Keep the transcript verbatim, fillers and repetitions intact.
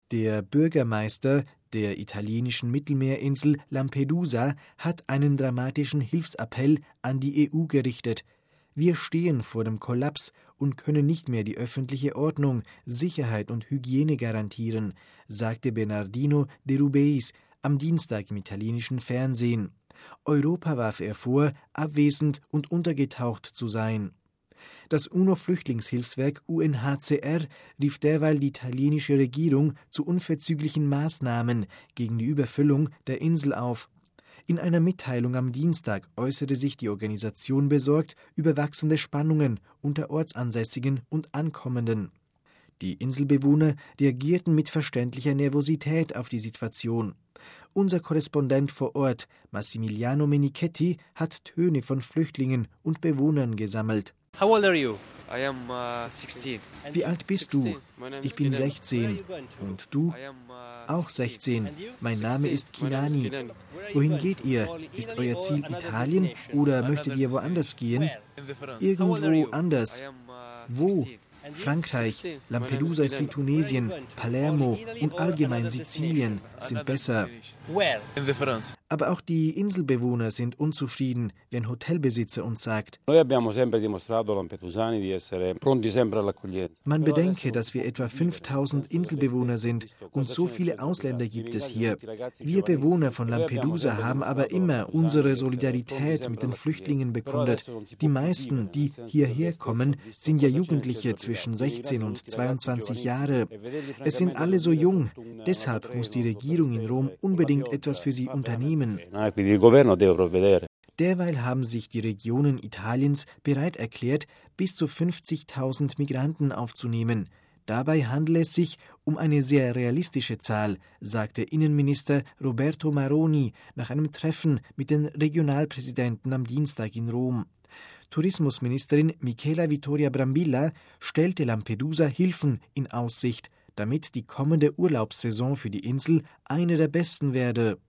Der Bürgermeister der italienischen Mittelmeerinsel Lampedusa hat einen dramatischen Hilfsappell an die E U gerichtet. Wir stehen vor dem Kollaps und können nicht mehr die öffentliche Ordnung, Sicherheit und Hygiene garantieren, sagte Bernardino De Rubeis am Dienstag im italienischen Fernsehen. Europa warf er vor, abwesend und untergetaucht zu sein. Das UNO-Flüchtlingshilfswerk U N H C R rief derweil die italienische Regierung zu unverzüglichen Maßnahmen gegen die Überfüllung der Insel auf. In einer Mitteilung am Dienstag äußerte sich die Organisation besorgt über wachsende Spannungen unter Ortsansässigen und Ankommenden. Die Inselbewohner reagierten mit verständlicher Nervosität auf die Situation. Unser Korrespondent vor Ort, Massimiliano Menichetti, hat Töne von Flüchtlingen und Bewohnern gesammelt. How old are you? I am uh, sixteen. Wie alt bist du? Ich bin sechzehn. Und du? Auch sechzehn. Mein Name ist Kinani. Wohin geht ihr? Ist euer Ziel Italien oder möchtet ihr woanders gehen? Irgendwo anders. Wo? Frankreich, Lampedusa ist wie Tunesien, Palermo und allgemein Sizilien sind besser. Aber auch die Inselbewohner sind unzufrieden, wie ein Hotelbesitzer uns sagt. Man bedenke, dass wir etwa fünftausend Inselbewohner sind und so viele Ausländer gibt es hier. Wir Bewohner von Lampedusa haben aber immer unsere Solidarität mit den Flüchtlingen bekundet. Die meisten, die hierher kommen, sind ja Jugendliche zwischen sechzehn und zweiundzwanzig Jahre. Es sind alle so jung. Deshalb muss die Regierung in Rom unbedingt etwas für sie unternehmen. Derweil haben sich die Regionen Italiens bereit erklärt, bis zu fünfzigtausend Migranten aufzunehmen. Dabei handele es sich um eine sehr realistische Zahl, sagte Innenminister Roberto Maroni nach einem Treffen mit den Regionalpräsidenten am Dienstag in Rom. Tourismusministerin Michela Vittoria Brambilla stellte Lampedusa Hilfen in Aussicht, damit die kommende Urlaubssaison für die Insel eine der besten werde.